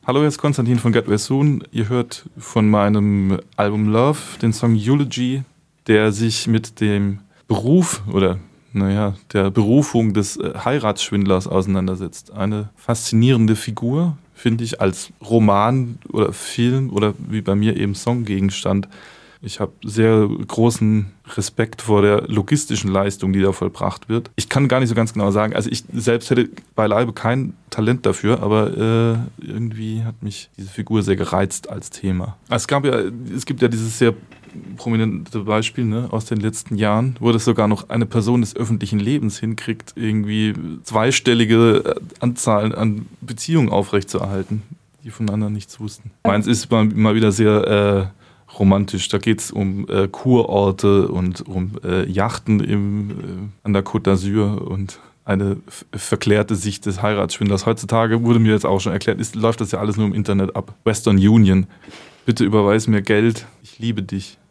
Hallo, hier ist Konstantin von Get Well Soon. Ihr hört von meinem Album Love den Song Eulogy, der sich mit dem Beruf oder der Berufung des Heiratsschwindlers auseinandersetzt. Eine faszinierende Figur, finde ich, als Roman oder Film oder wie bei mir eben Songgegenstand. Ich habe sehr großen Respekt vor der logistischen Leistung, die da vollbracht wird. Ich kann gar nicht so ganz genau sagen, also ich selbst hätte beileibe kein Talent dafür, aber irgendwie hat mich diese Figur sehr gereizt als Thema. Es gibt ja dieses sehr prominente Beispiel, ne, aus den letzten Jahren, wo das sogar noch eine Person des öffentlichen Lebens hinkriegt, irgendwie zweistellige Anzahl an Beziehungen aufrechtzuerhalten, die voneinander nichts wussten. Meins ist mal wieder sehr romantisch. Da geht es um Kurorte und um Yachten an der Côte d'Azur und eine verklärte Sicht des Heiratsschwindlers. Heutzutage wurde mir jetzt auch schon erklärt, läuft das ja alles nur im Internet ab. Western Union. Bitte überweis mir Geld. Ich liebe dich.